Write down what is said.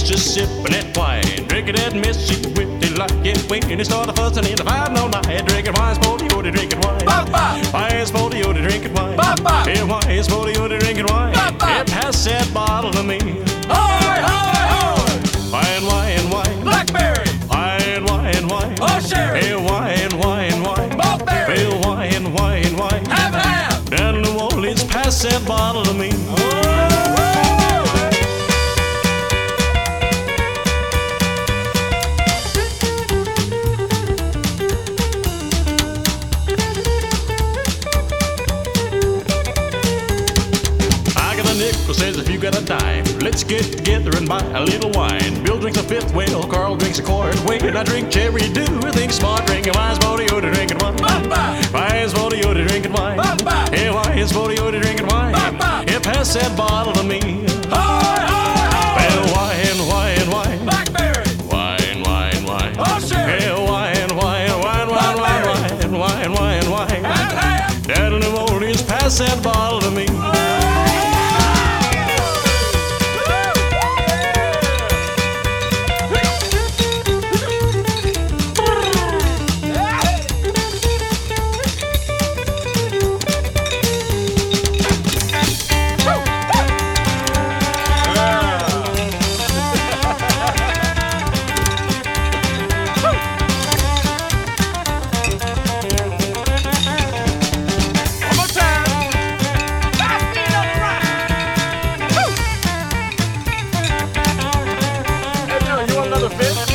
just sipping that wine, drinking that Mississippi like it when he started fussing in the fighting all night, drinking wine's for you, drinking wine. Wine's for you, drinking wine. Yeah, wine's for you, drinking wine. Yeah, pass that bottle to me. Hoy, hoy, hoy! Wine, wine, wine. Blackberry! Wine, wine, wine. Oh, sherry! Hey, wine, wine, wine. Mulberry! Hey, wine, wine, wine. Half and half! Down in New Orleans, pass that bottle to me. Nickel says if you got a dime, let's get together and buy a little wine. Bill drinks a fifth whale, Carl drinks a quart. Wayne I drink cherry dew, I think smart drinking wine's for the odor drinking wine. Wine's for the odor drinking wine. Yeah, wine's for the odor drinking wine. Yeah, pass that bottle to me. Well, wine, wine, wine. Blackberry! Wine, wine, wine. Oh, sherry! Yeah, wine, wine, wine, wine, wine, wine, wine, wine. Half and half! Down in New Orleans, pass that bottle to me. You want another fifth?